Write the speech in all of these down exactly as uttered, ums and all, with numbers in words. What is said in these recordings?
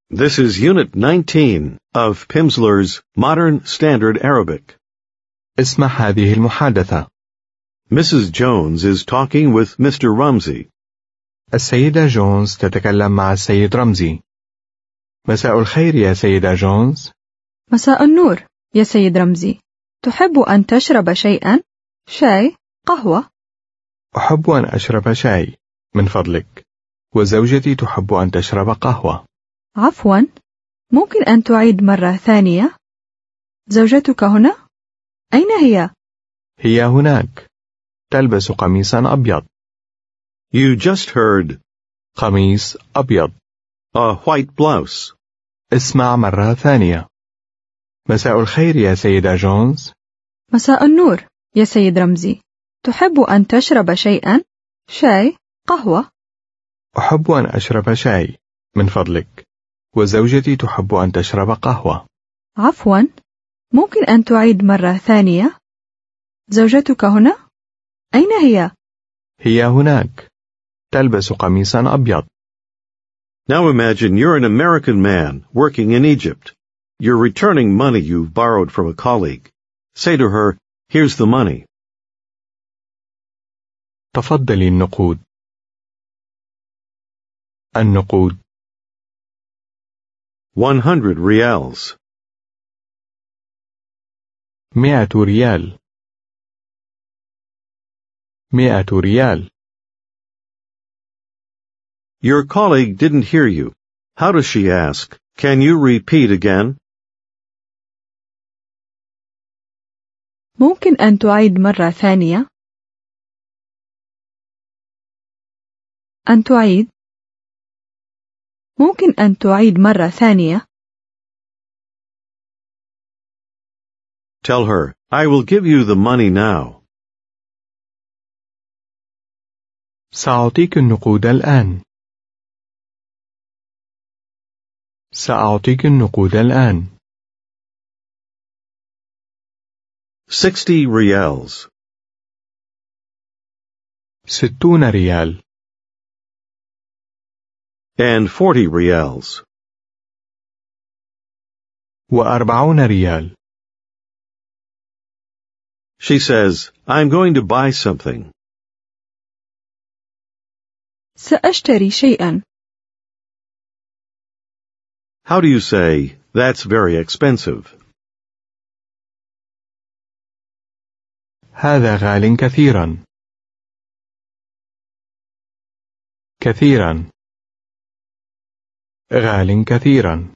This is Unit nineteen of Pimsleur's Modern Standard Arabic. اسمع هذه المحادثة. Missus Jones is talking with Mister Rumsey. السيدة جونز تتكلم مع السيد رمزي. مساء الخير يا سيدة جونز. مساء النور يا سيد رمزي. تحب أن تشرب شيئا؟ شاي؟ قهوة؟ أحب أن أشرب شاي من فضلك، وزوجتي تحب أن تشرب قهوة. عفوا، ممكن أن تعيد مرة ثانية؟ زوجتك هنا؟ أين هي؟ هي هناك، تلبس قميصا أبيض. You just heard قميص أبيض. a white blouse. اسمع مرة ثانية. مساء الخير يا سيدة جونز. مساء النور يا سيد رمزي. تحب أن تشرب شيئا؟ شاي؟ قهوة؟ أحب أن أشرب شاي من فضلك، وزوجتي تحب أن تشرب قهوة. عفوا، ممكن أن تعيد مرة ثانية؟ زوجتك هنا؟ أين هي؟ هي هناك، تلبس قميصا أبيض. Now imagine you're an American man working in Egypt. You're returning money you've borrowed from a colleague. Say to her, here's the money. تفضلي النقود. النقود. one hundred reals. مئة ريال. مئة ريال. Your colleague didn't hear you. How does she ask? Can you repeat again? ممكن أن تعيد مرة ثانية؟ أن تعيد. ممكن أن تعيد مرة ثانية؟ Tell her, I will give you the money now. سأعطيك النقود الآن. سأعطيك النقود الآن. sixty reals. ستون ريال. And forty reals. وأربعون ريال. She says, I'm going to buy something. سأشتري شيئا. How do you say, that's very expensive? هذا غال كثيرا. كثيرا. غال كثيرا.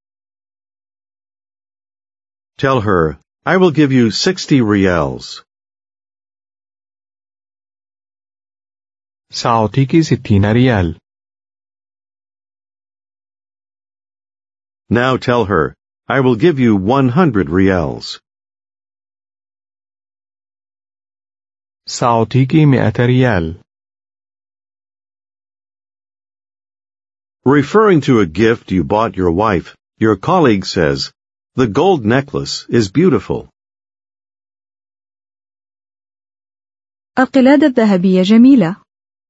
Tell her, I will give you sixty reals. سأعطيك ستين ريال. Now tell her, I will give you one hundred reals. سأعطيك مئة ريال. Referring to a gift you bought your wife, your colleague says, the gold necklace is beautiful. القلادة الذهبية جميلة.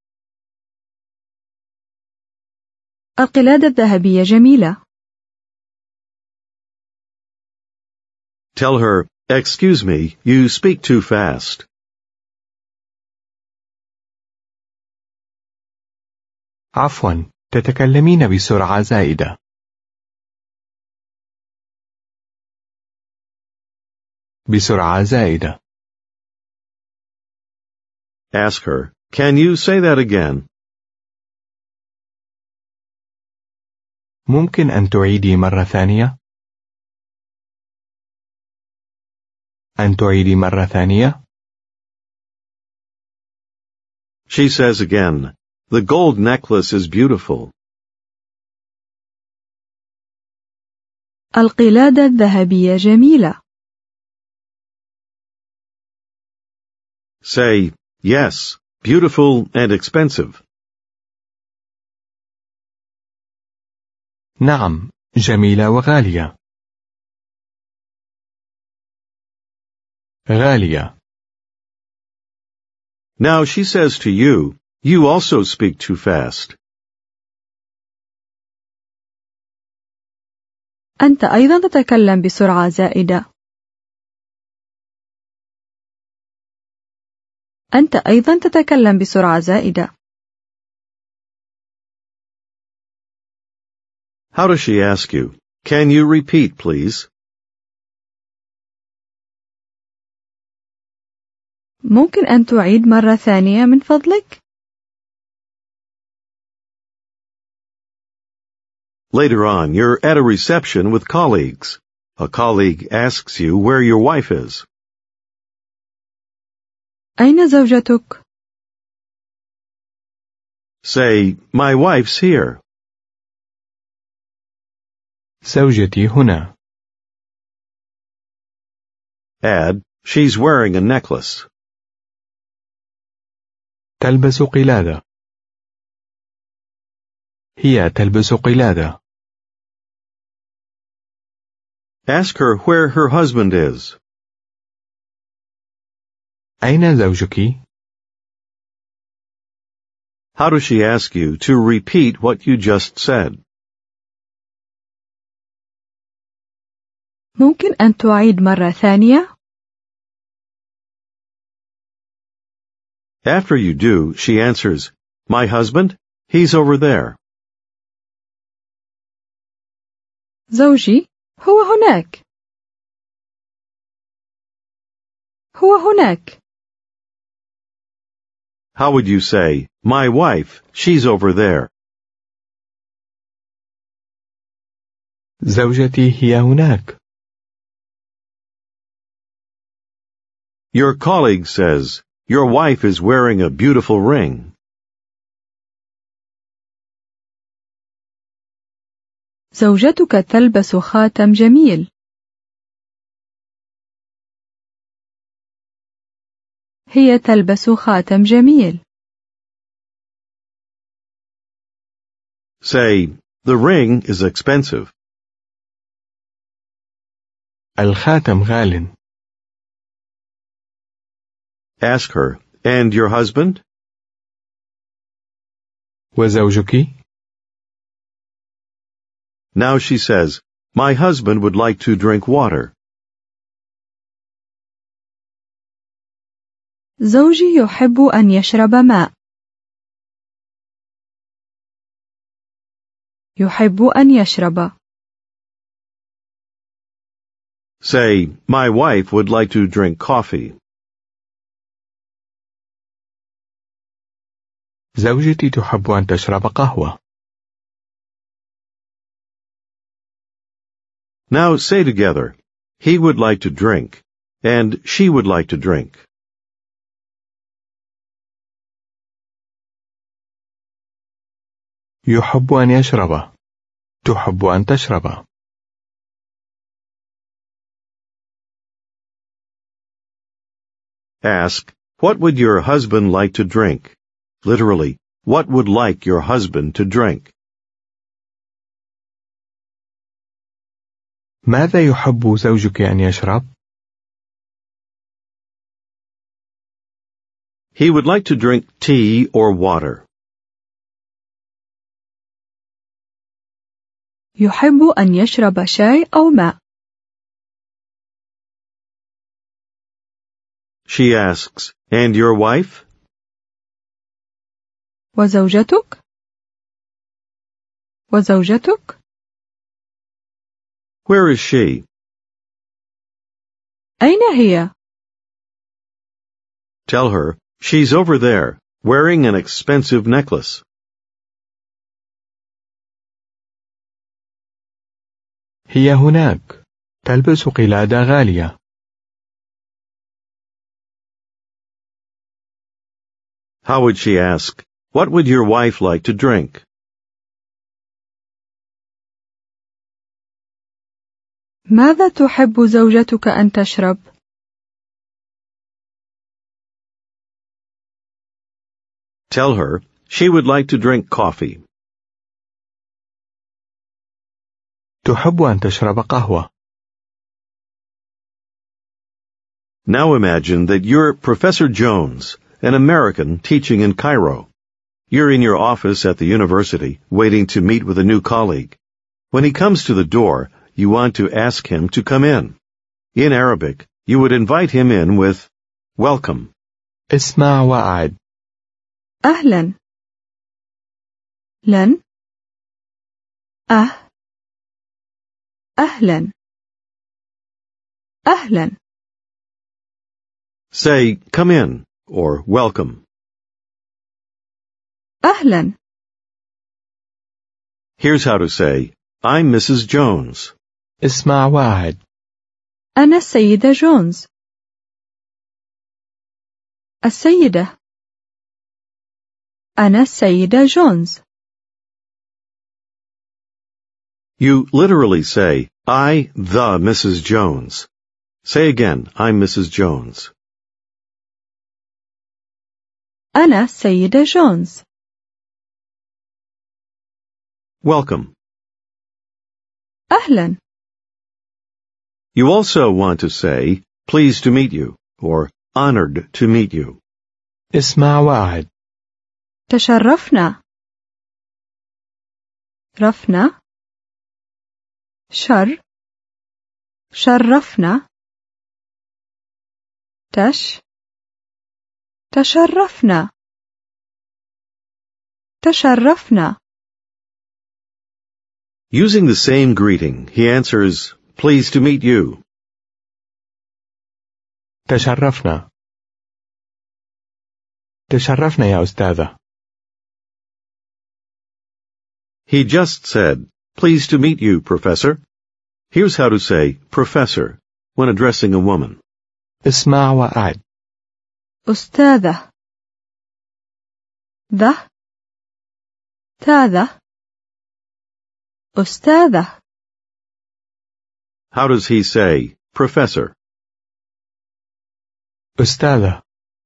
القلادة الذهبية جميلة. Tell her, excuse me, you speak too fast. عفوا، تتكلمين بسرعة زائدة. بسرعة زائدة. Ask her, can you say that again? ممكن أن تعيدي مرة ثانية؟ أن تعيدي مرة ثانية؟ She says again, the gold necklace is beautiful. القلادة الذهبية جميلة. Say, yes, beautiful and expensive. نعم، جميلة وغالية. غالية. Now she says to you, you also speak too fast. أنت أيضا تتكلم بسرعة زائدة. أنت أيضا تتكلم بسرعة زائدة. How does she ask you? Can you repeat, please? ممكن أن تعيد مرة ثانية من فضلك؟ Later on, you're at a reception with colleagues. A colleague asks you where your wife is. أين زوجتك؟ Say, my wife's here. زوجتي هنا. Add, she's wearing a necklace. تلبس قلادة. هي تلبس قلادة. Ask her where her husband is. أين زوجك؟ How does she ask you to repeat what you just said? ممكن أن تعيد مرة ثانية؟ After you do, she answers, my husband? He's over there. زوجي هو هناك. هو هناك. How would you say, my wife, she's over there? زوجتي هي هناك. Your colleague says, your wife is wearing a beautiful ring. زوجتك تلبس خاتم جميل. هي تلبس خاتم جميل. Say, the ring is expensive. الخاتم غال. Ask her, and your husband? وزوجك؟ Now she says, my husband would like to drink water. زوجي يحب أن يشرب ماء. يحب أن يشرب. Say, my wife would like to drink coffee. زوجتي تحب أن تشرب قهوة. Now say together, he would like to drink, and she would like to drink. يحب أن يشرب. تحب أن تشرب. Ask, what would your husband like to drink? Literally, what would like your husband to drink? ماذا يحب زوجك أن يشرب؟ He would like to drink tea or water. يحب أن يشرب شاي أو ماء. She asks, and your wife? وزوجتك؟ وزوجتك؟ Where is she? أين هي؟ Tell her, she's over there, wearing an expensive necklace. هي هناك. تلبس قلادة غالية. How would she ask, what would your wife like to drink? ماذا تحب زوجتك أن تشرب؟ Tell her, she would like to drink coffee. تحب أن تشرب قهوة. Now imagine that you're Professor Jones, an American teaching in Cairo. You're in your office at the university, waiting to meet with a new colleague. When he comes to the door, you want to ask him to come in. In Arabic, you would invite him in with welcome. اسمع وأعد. أهلا. لن. أه. أهلا. أهلا. Say, come in, or welcome. أهلا. Here's how to say, I'm Missus Jones. اسمع وأعد. أنا السيدة جونز. السيدة. أنا السيدة جونز. You literally say, I, the Missus Jones. Say again, I'm Missus Jones. أنا السيدة جونز. Welcome. أهلا. You also want to say, pleased to meet you, or honored to meet you. اسمع وأعد. تشرفنا. رفنا. شر. شرفنا. تش. تشرفنا. تشرفنا. Using the same greeting, he answers, pleased to meet you. تشرفنا. تشرفنا يا أستاذة. He just said, pleased to meet you, Professor. Here's how to say professor when addressing a woman. اسمع وأعد. أستاذة. ذا. تاذة. أستاذة. How does he say professor? أستاذة.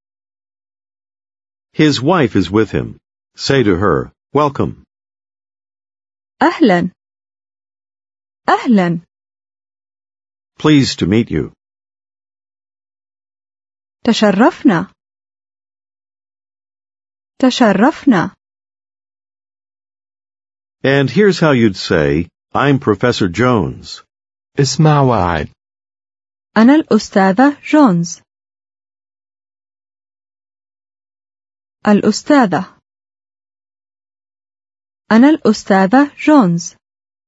His wife is with him. Say to her, welcome. أهلا. أهلا. Pleased to meet you. تشرفنا. تشرفنا. And here's how you'd say, I'm Professor Jones. اسمع وأعد. أنا الأستاذة جونز. الأستاذة. أنا الأستاذة جونز.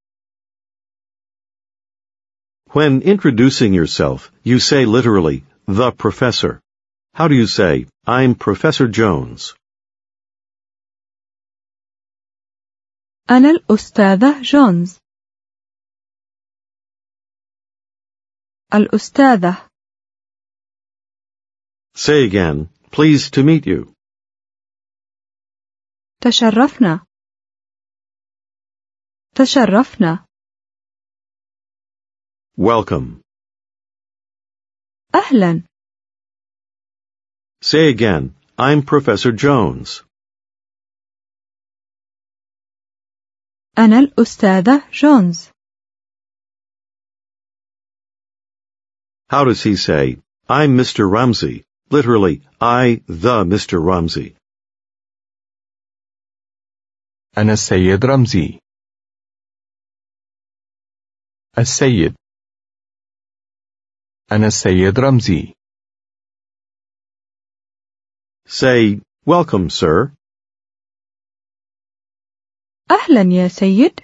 When introducing yourself, you say literally, the professor. How do you say, I'm Professor Jones? أنا الأستاذة جونز. الأستاذة. Say again, pleased to meet you. تشرفنا. تشرفنا. Welcome. أهلا. Say again, I'm Professor Jones. أنا الأستاذة جونز. How does he say, I'm Mister Ramsey? Literally, I, the Mister Ramsey. أنا السيد رمزي. السيد. أنا السيد رمزي. Say, welcome, sir. أهلا يا سيد.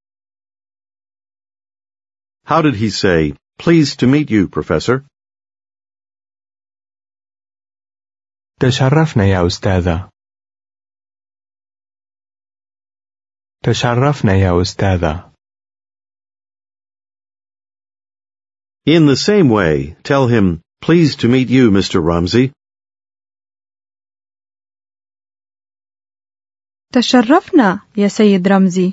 How did he say, pleased to meet you, Professor? تشرفنا يا أستاذة. تشرفنا يا أستاذة. In the same way, tell him, pleased to meet you, Mister Ramsey. تشرفنا يا سيد رمزي.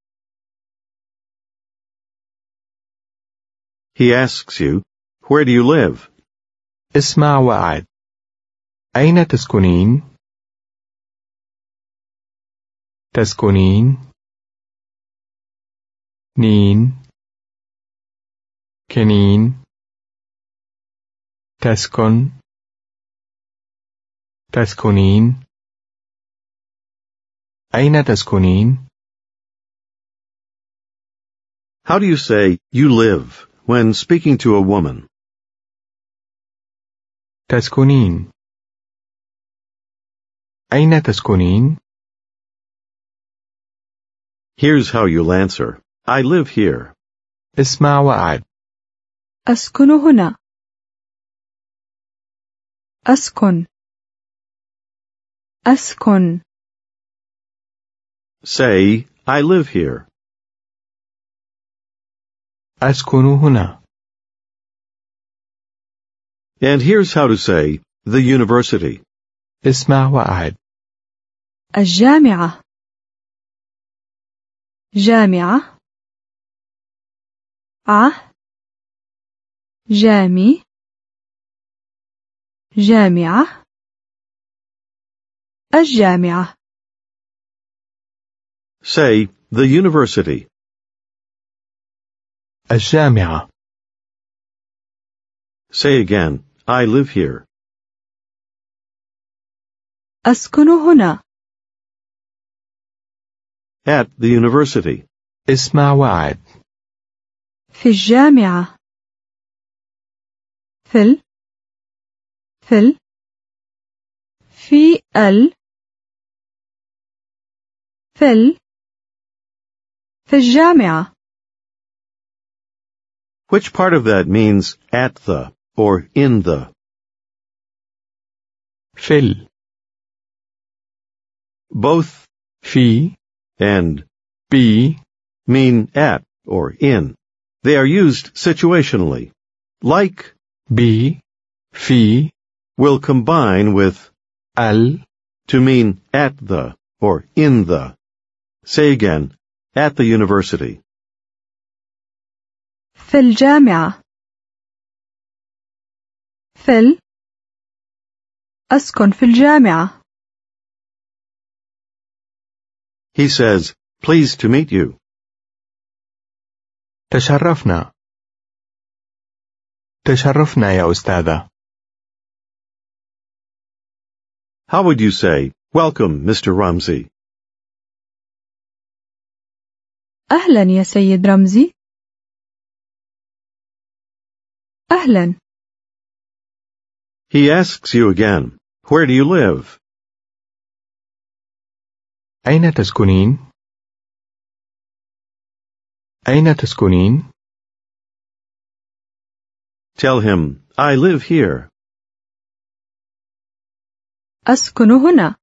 He asks you, where do you live? اسمع وأعد. أين تسكنين؟ تسكنين؟ نين؟ كنين؟ تسكن؟ تسكنين؟ أين تسكنين؟ How do you say you live when speaking to a woman? تسكنين. أين تسكنين؟ Here's how you'll answer. I live here. اسمع وأعد. أسكن هنا. أسكن. أسكن. Say, I live here. أسكن هنا. And here's how to say the university. اسمع وأعد. الجامعة. جامعة. ع. جامي. جامعة. الجامعة. Say, the university. الجامعة. Say again, I live here. أسكن هنا. At the university. اسمع وأعد. في الجامعة. في ال. في ال. في ال. في ال. في الجامعة. Which part of that means at the or in the? في ال. Both في and بي mean at or in. They are used situationally. Like بي في will combine with ال to mean at the or in the. Say again, at the university. في الجامعة. في ال. أسكن في الجامعة. He says, pleased to meet you. تشرفنا. تشرفنا يا أستاذة. How would you say, welcome, Mister Ramsey? أهلا يا سيد رمزي. أهلا. He asks you again, where do you live? أين تسكنين؟ أين تسكنين؟ Tell him, I live here. أسكن هنا.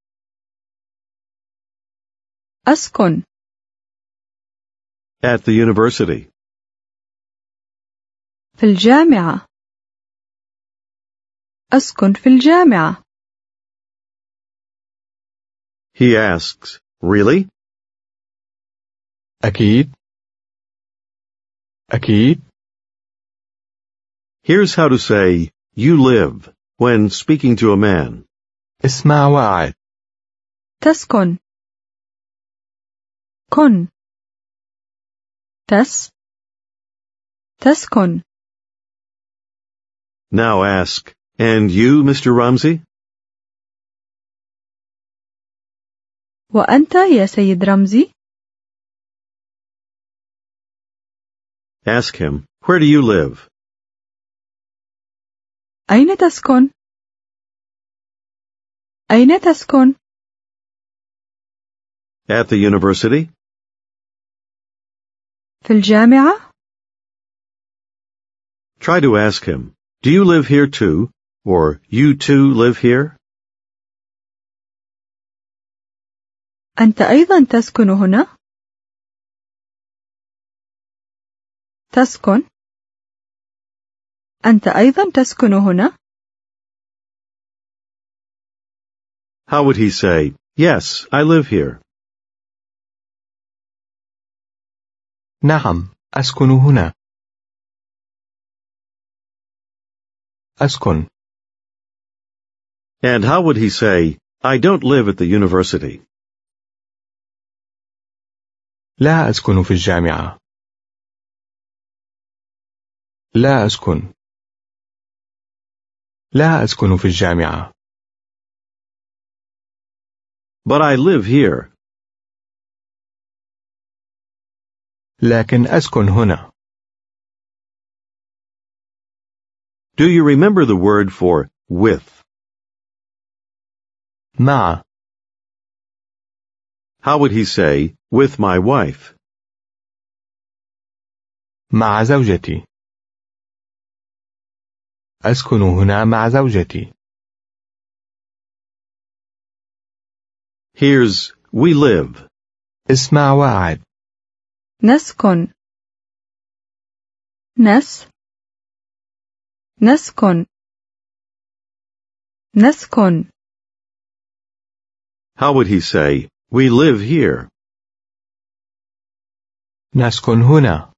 أسكن. At the university. في الجامعة. أسكن في الجامعة. He asks, really? أكيد. أكيد. Here's how to say, you live, when speaking to a man. اسمع وأعد. تسكن. كن. تس. تسكن. Now ask, and you, Mister Ramsey? وأنت يا سيد رمزي؟ Ask him, where do you live? أين تسكن؟ أين تسكن؟ At the university? في الجامعة؟ Try to ask him, do you live here too? Or you too live here? أنت أيضا تسكن هنا؟ تسكن؟ أنت أيضا تسكن هنا؟ How would he say, yes, I live here? نعم، أسكن هنا. أسكن. And how would he say, I don't live at the university? لا أسكن في الجامعة. لا أسكن. لا أسكن في الجامعة. But I live here. لكن أسكن هنا. Do you remember the word for with? مع. How would he say, with my wife? مع زوجتي. أسكن هنا مع زوجتي. Here's we live. اسمع واعد. نسكن. نس. نسكن. نسكن. How would he say, we live here? نسكن هنا.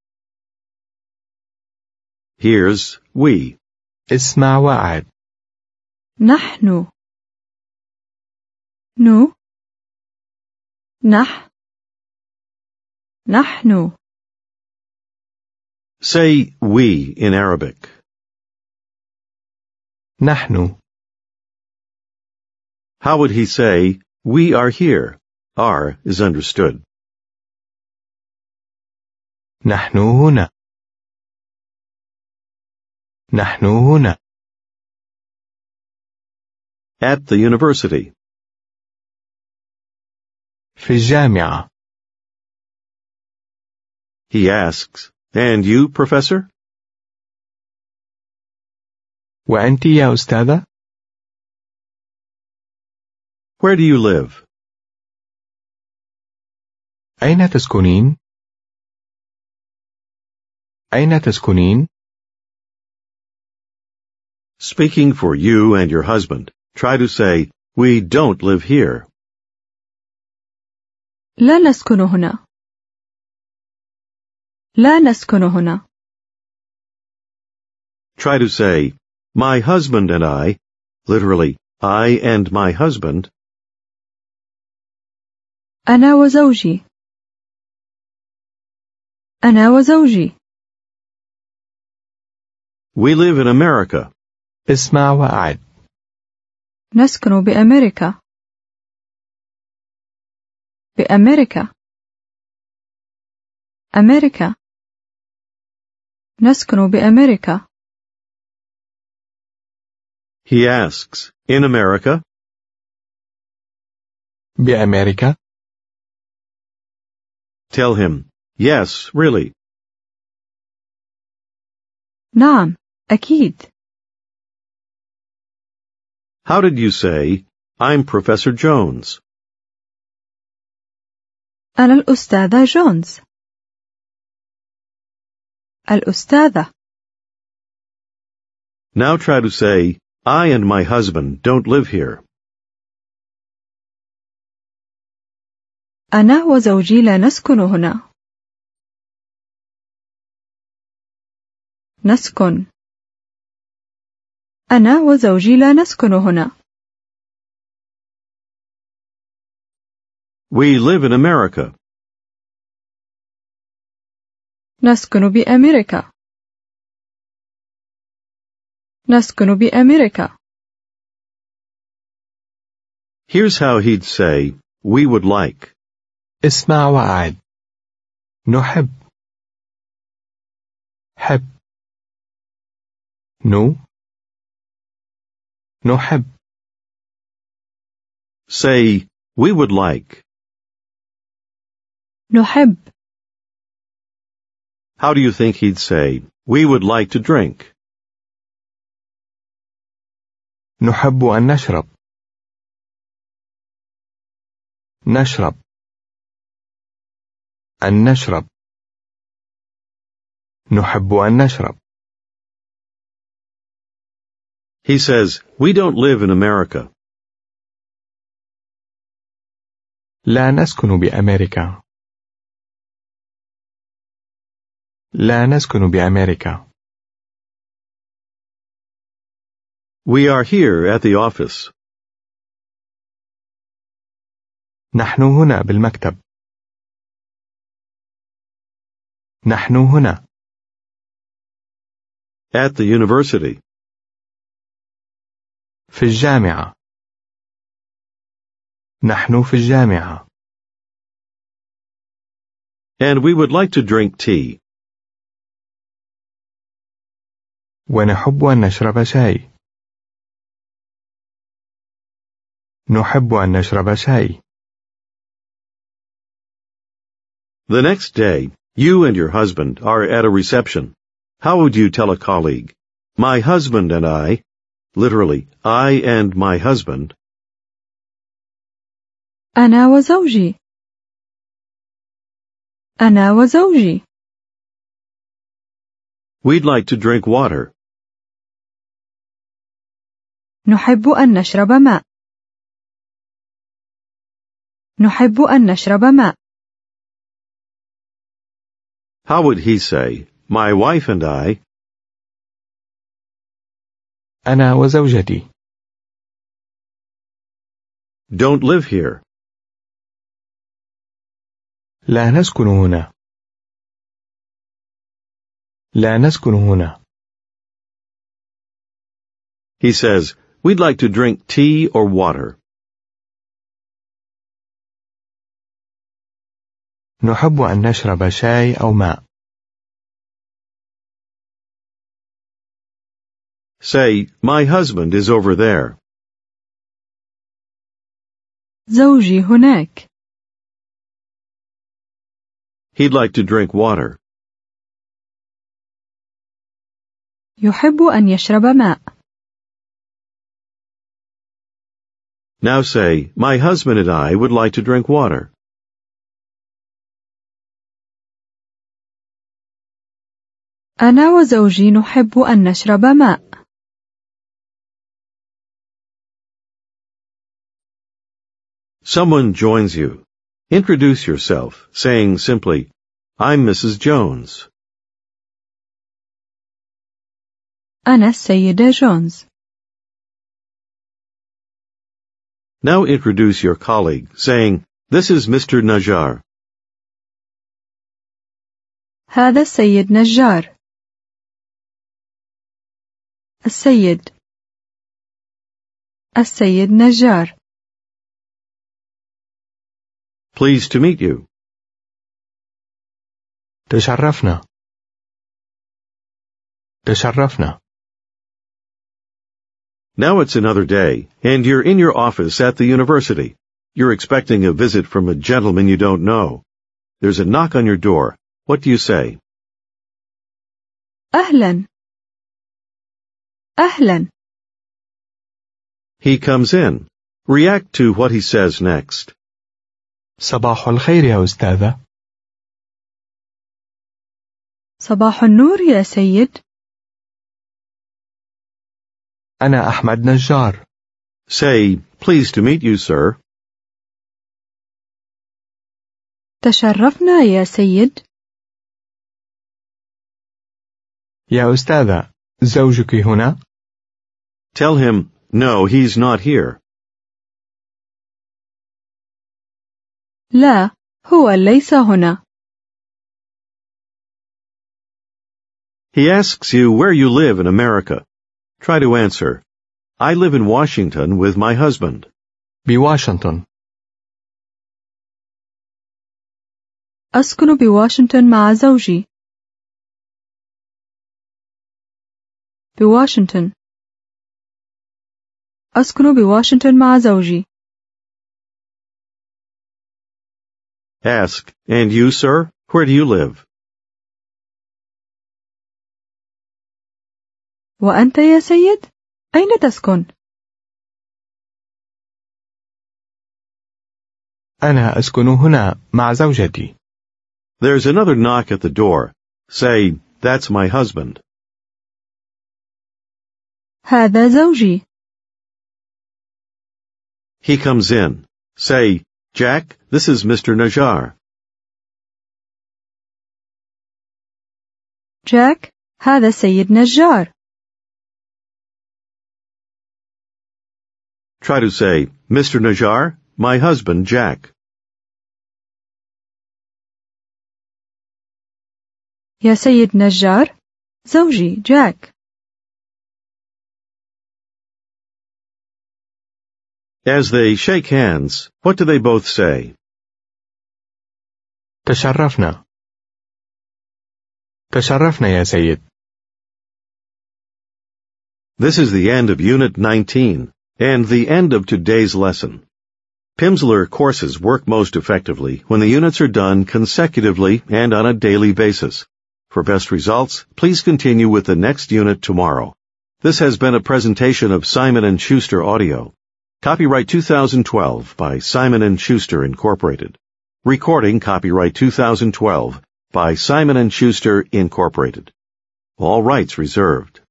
Here's we. اسمع واعد. نحن. نو. نح. نحن. Say we in Arabic. نحن. How would he say, we are here? Are is understood. نحن هنا. نحن هنا. At the university. في الجامعة. He asks, and you, professor? وأنت يا أستاذة؟ Where do you live? أين تسكنين؟ أين تسكنين؟ Speaking for you and your husband, try to say, we don't live here. لا نسكن هنا. لا نسكن هنا. Try to say, my husband and I, literally, I and my husband. أنا وزوجي. أنا وزوجي. We live in America. اسمع واعد. نسكن بأمريكا. بأمريكا. أمريكا. نسكن بأمريكا. He asks, in America? بأمريكا؟ Tell him, yes, really. نعم، أكيد. How did you say, I'm Professor Jones? أنا الأستاذة جونز. الأستاذة. Now try to say, I and my husband don't live here. أنا وزوجي لا نسكن هنا. نسكن. أنا وزوجي لا نسكن هنا. We live in America. نسكن بأمريكا. نسكن بأمريكا. Here's how he'd say, we would like. اسمع واعد. نحب. حب. نو. نحب. Say, we would like. نحب. How do you think he'd say, we would like to drink? نحب أن نشرب. نشرب. أن نشرب. نحب أن نشرب. He says, we don't live in America. لا نسكن بأمريكا. لا نسكن بأمريكا. We are here at the office. نحن هنا بالمكتب. نحن هنا. At the university. في الجامعة. نحن في الجامعة. and we would like to drink tea. ونحب أن نشرب شاي. نحب أن نشرب شاي. The next day, you and your husband are at a reception. How would you tell a colleague? My husband and I, literally, I and my husband. أنا وزوجي. أنا وزوجي. We'd like to drink water. نحب أن نشرب ماء. نحب أن نشرب ماء. How would he say, my wife and I? أنا وزوجتي. Don't live here. لا نسكن هنا. لا نسكن هنا. He says, we'd like to drink tea or water. نحب أن نشرب شاي أو ماء. Say, my husband is over there. زوجي هناك. He'd like to drink water. يحب أن يشرب ماء. Now say, my husband and I would like to drink water. أنا وزوجي نحب أن نشرب ماء. Someone joins you. Introduce yourself, saying simply, I'm Missus Jones. أنا السيدة جونز. Now introduce your colleague, saying, this is Mister Najjar. هذا السيد نجار. السيد. السيد نجار. Pleased to meet you. تشرفنا. تشرفنا. Now it's another day, and you're in your office at the university. You're expecting a visit from a gentleman you don't know. There's a knock on your door. What do you say? أهلا. أهلا. He comes in. React to what he says next. صباح الخير يا أستاذة. صباح النور يا سيد. أنا أحمد نجار. Say, pleased to meet you, sir. تشرفنا يا سيد. يا أستاذة، زوجك هنا؟ Tell him, no, he's not here. لا، هو ليس هنا. He asks you where you live in America. Try to answer. I live in Washington with my husband. بواشنطن. أسكن بواشنطن مع زوجي. بواشنطن. أسكن بواشنطن مع زوجي. Ask, and you, sir, where do you live? وأنت يا سيد؟ أين تسكن؟ أنا أسكن هنا مع زوجتي. There's another knock at the door. Say, that's my husband. هذا زوجي. He comes in. Say, Jack, this is Mister Najjar. جاك، هذا السيد نجار. Try to say, Mister Najjar, my husband, Jack. يا سيد نجار، زوجي جاك. As they shake hands, what do they both say? تشرفنا. تشرفنا يا سيد. This is the end of Unit nineteen, and the end of today's lesson. Pimsleur courses work most effectively when the units are done consecutively and on a daily basis. For best results, please continue with the next unit tomorrow. This has been a presentation of Simon and Schuster Audio. Copyright two thousand twelve by Simon and Schuster Incorporated. Recording copyright two thousand twelve by Simon and Schuster Incorporated. All rights reserved.